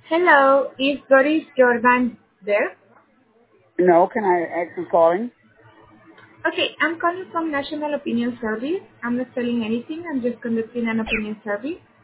Hello, is Doris Jordan there? No, can I ask who's calling? Okay, I'm calling from National Opinion Survey. I'm not selling anything. I'm just conducting an opinion survey.